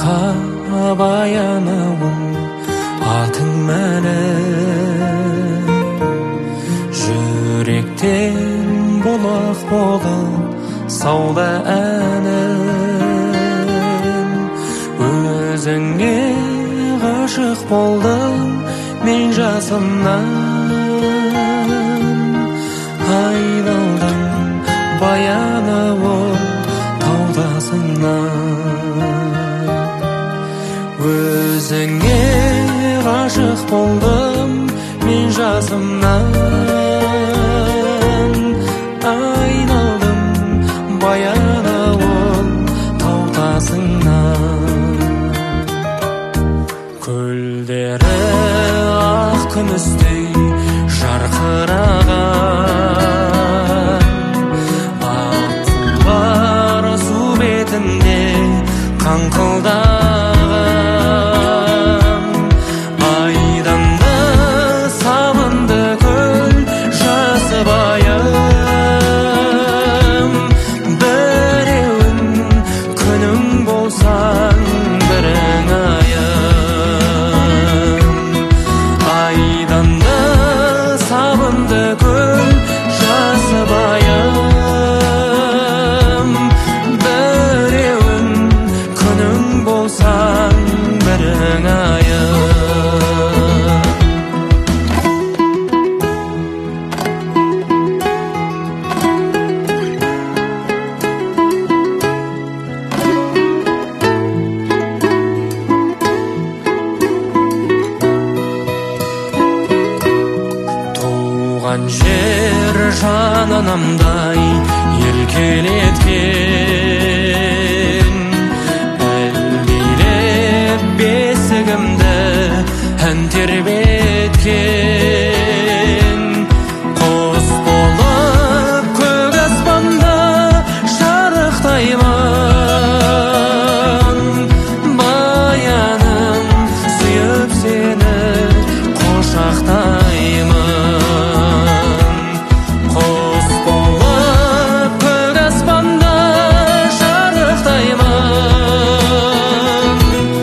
Қа баянауын атың мәлім, жүректен бұлақ болып сауда әнім. Өзіңе ғашық болдым мен жасымнан, айналдым баянауын таудасынан. Өзіңе ғашық болдым мен жасымнан, айналдым баянауын таудасынан. Көлдері ақ күмістей жарқыраған, аққулар су бетінде қаңқылдаған. Айдынды сабынды көл жасыбайым, біреуін күнің болсаң бірің айым. Айдынды сабынды көл жасыбайым, біреуін күнің болсаң бірің айым. Туған жер жананамдай еркелеткен, әлдилеп бесігімді ән тербеткен. Құс болып көк аспанда шарықтаймын, баяным сүйіп сені құшақтаймын. Құс болып көк аспанда шарықтаймын,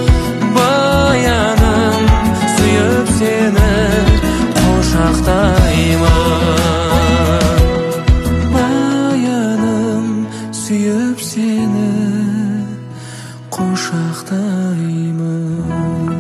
баяным сүйіп сені құшақтаймын. Баяным сүйіп сені құшақтаймын.